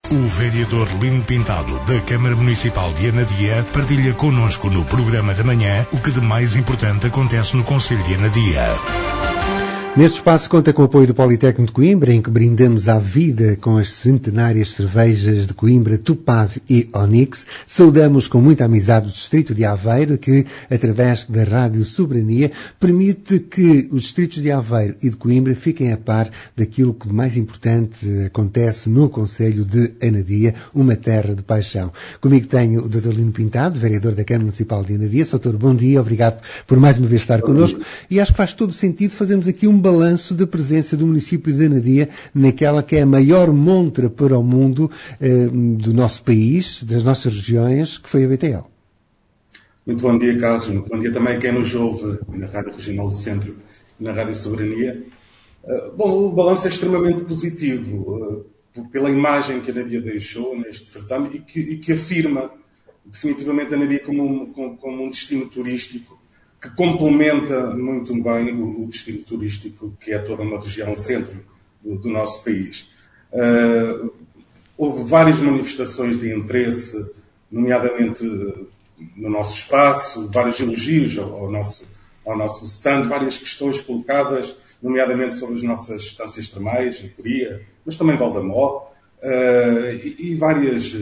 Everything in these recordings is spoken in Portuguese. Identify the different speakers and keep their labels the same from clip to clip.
Speaker 1: O vereador Lino Pintado, da Câmara Municipal de Anadia, partilha connosco no programa da manhã o que de mais importante acontece no concelho de Anadia.
Speaker 2: Neste espaço conta com o apoio do Politécnico de Coimbra, em que brindamos à vida com as centenárias cervejas de Coimbra, Topázio e Onyx. Saudamos com muita amizade o Distrito de Aveiro, que, através da Rádio Soberania, permite que os distritos de Aveiro e de Coimbra fiquem a par daquilo que de mais importante acontece no concelho de Anadia, uma terra de paixão. Comigo tenho o Dr. Lino Pintado, vereador da Câmara Municipal de Anadia. Doutor, bom dia, obrigado por mais uma vez estar connosco. E acho que faz todo sentido fazermos aqui um balanço da presença do município de Anadia naquela que é a maior montra para o mundo do nosso país, das nossas regiões, que foi a BTL.
Speaker 3: Muito bom dia, Carlos. Muito bom dia também a quem nos ouve na Rádio Regional do Centro e na Rádio Soberania. Bom, o balanço é extremamente positivo pela imagem que a Anadia deixou neste certame e que afirma definitivamente a Anadia como um destino turístico que complementa muito bem o destino turístico que é toda uma região centro do nosso país. Houve várias manifestações de interesse, nomeadamente no nosso espaço, vários elogios ao nosso stand, várias questões colocadas, nomeadamente sobre as nossas estâncias termais, em Coria, mas também Valdamó, e várias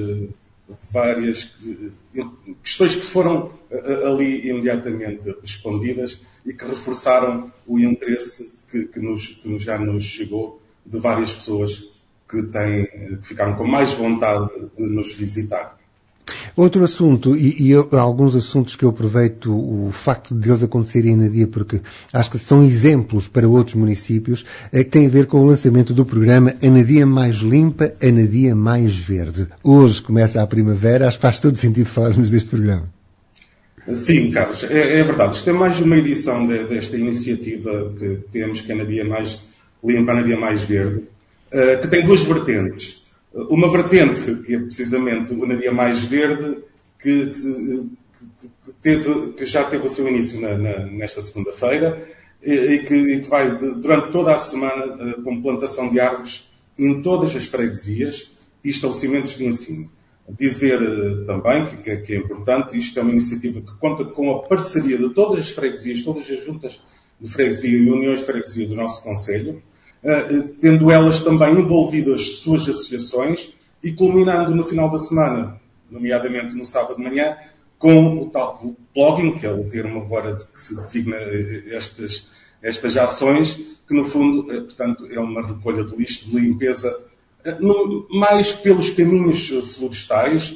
Speaker 3: questões que foram ali imediatamente respondidas e que reforçaram o interesse que já nos chegou de várias pessoas que ficaram com mais vontade de nos visitar.
Speaker 2: Outro assunto, e alguns assuntos que eu aproveito o facto de eles acontecerem em Anadia, porque acho que são exemplos para outros municípios, que tem a ver com o lançamento do programa Anadia Mais Limpa, Anadia Mais Verde. Hoje começa a primavera, acho que faz todo sentido falarmos deste programa.
Speaker 3: Sim, Carlos, é verdade. Isto é mais uma edição desta iniciativa que temos, que é Anadia Mais Limpa, Anadia Mais Verde, que tem duas vertentes. Uma vertente, que é precisamente o Anadia Mais Verde, que já teve o seu início nesta segunda-feira e que vai durante toda a semana com plantação de árvores em todas as freguesias e estabelecimentos de ensino. Dizer também que é importante, isto é uma iniciativa que conta com a parceria de todas as freguesias, todas as juntas de freguesia e uniões de freguesia do nosso concelho, tendo elas também envolvido as suas associações e culminando no final da semana, nomeadamente no sábado de manhã, com o tal blogging, que é o termo agora de que se designa estas ações, que no fundo, portanto, é uma recolha de lixo, de limpeza, mais pelos caminhos florestais,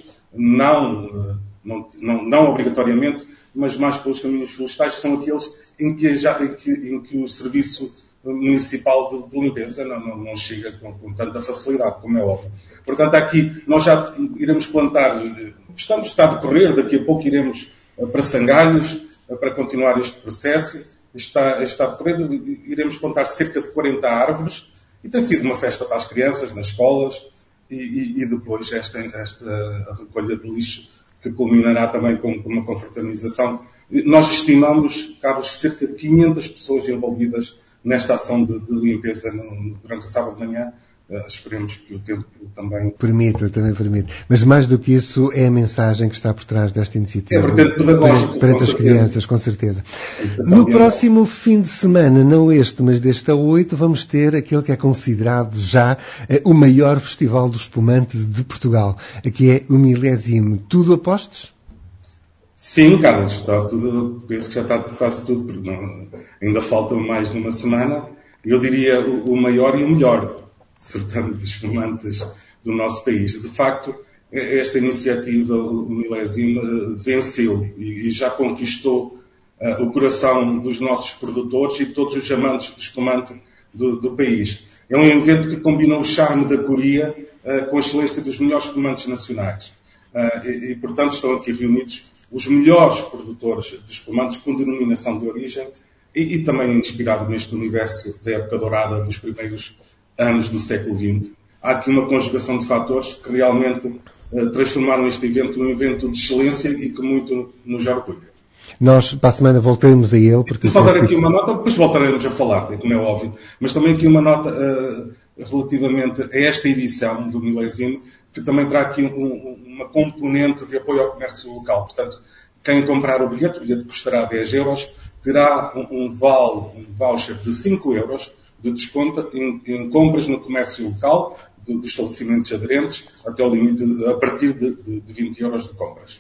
Speaker 3: não obrigatoriamente, mas mais pelos caminhos florestais, que são aqueles em que o serviço municipal de limpeza não chega com tanta facilidade, como é óbvio. Portanto, aqui nós já iremos plantar, está a decorrer, daqui a pouco iremos para Sangalhos, para continuar este processo, está a decorrer, iremos plantar cerca de 40 árvores, e tem sido uma festa para as crianças, nas escolas, e depois esta recolha de lixo, que culminará também com uma confraternização. Nós estimamos, Carlos, cerca de 500 pessoas envolvidas nesta ação de limpeza durante o sábado de manhã. Esperemos que o tempo também
Speaker 2: permite. Mas mais do que isso é a mensagem que está por trás desta iniciativa.
Speaker 3: É vertente pedagógica
Speaker 2: para as crianças, com certeza. No próximo fim de semana, não este, mas deste a 8, vamos ter aquele que é considerado já o maior festival do espumante de Portugal, que é o 1000º. Tudo apostos?
Speaker 3: Sim, Carlos, está tudo, penso que já está quase tudo, porque ainda falta mais de uma semana. Eu diria o maior e o melhor certame de espumantes do nosso país. De facto, esta iniciativa, o 1000º, venceu e já conquistou o coração dos nossos produtores e de todos os amantes de espumante do país. É um evento que combina o charme da Coria com a excelência dos melhores espumantes nacionais. E, portanto, estão aqui reunidos os melhores produtores de espumantes com denominação de origem e também inspirado neste universo da época dourada dos primeiros anos do século XX. Há aqui uma conjugação de fatores que realmente transformaram este evento num evento de excelência e que muito nos orgulha.
Speaker 2: Nós, para a semana, voltaremos a ele. Porque
Speaker 3: só dar aqui uma nota, depois voltaremos a falar, como é óbvio, mas também aqui uma nota relativamente a esta edição do 1000º, que também terá aqui uma componente de apoio ao comércio local. Portanto, quem comprar o bilhete custará 10 euros, terá um voucher de 5 euros de desconto em compras no comércio local, dos estabelecimentos aderentes, até o limite, a partir de 20 euros de compras.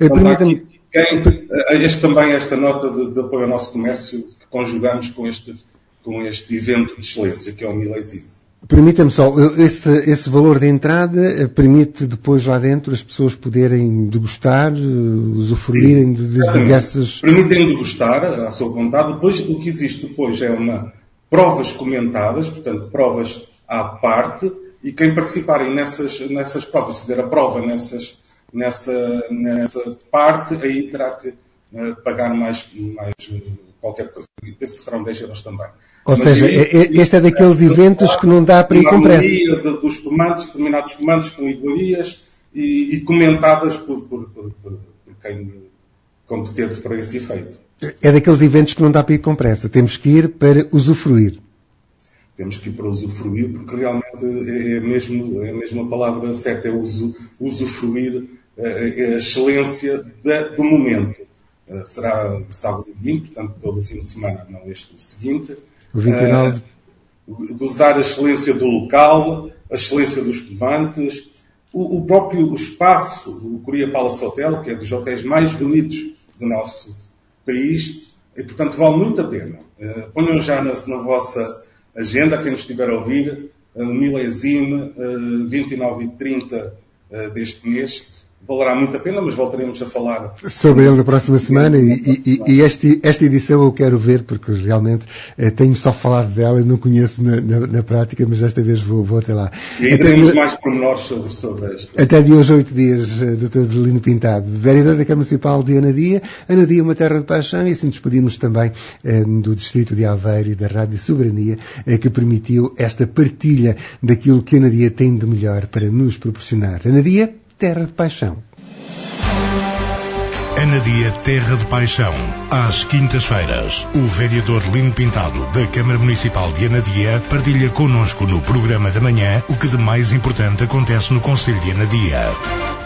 Speaker 3: Também esta nota de apoio ao nosso comércio que conjugamos com este evento de excelência, que é o Milésimo.
Speaker 2: Permita-me só, esse valor de entrada permite depois lá dentro as pessoas poderem degustar, usufruírem de diversas...
Speaker 3: Permitem degustar à sua vontade. Depois, o que existe depois é provas comentadas, portanto, provas à parte, e quem participarem nessas provas, se der a prova nessa parte, aí terá que pagar mais qualquer coisa. E penso que serão 10 euros também.
Speaker 2: Ou seja, este é daqueles eventos que não dá para ir com pressa.
Speaker 3: Dos comandos, determinados comandos com iguarias e comentadas por quem competente para esse efeito.
Speaker 2: É daqueles eventos que não dá para ir com pressa. Temos que ir para usufruir.
Speaker 3: Temos que ir para usufruir, porque realmente é mesmo a palavra certa, é usufruir a excelência do momento. Será sábado e domingo, portanto, todo o fim de semana, não este seguinte.
Speaker 2: O 29.
Speaker 3: Gozar a excelência do local, a excelência dos comandos, o próprio espaço, o Coria Palace Hotel, que é dos hotéis mais bonitos do nosso país, e, portanto, vale muito a pena. Ponham já na vossa agenda, quem nos estiver a ouvir, o Milésimo, 29 e 30 deste mês. Valerá muito a pena, mas voltaremos a falar
Speaker 2: sobre ele na próxima semana e esta edição eu quero ver, porque realmente tenho só falado dela e não conheço na prática, mas desta vez vou até lá.
Speaker 3: E aí teremos mais pormenores sobre isto.
Speaker 2: Até de hoje, 8 dias, Dr. Adelino Pintado, vereador da Câmara Municipal de Anadia, uma terra de paixão, e assim despedimos também do Distrito de Aveiro e da Rádio Soberania, que permitiu esta partilha daquilo que Anadia tem de melhor para nos proporcionar. Anadia, terra de paixão.
Speaker 1: Anadia, terra de paixão. Às quintas-feiras, o vereador Lino Pintado, da Câmara Municipal de Anadia, partilha connosco no programa da manhã o que de mais importante acontece no concelho de Anadia.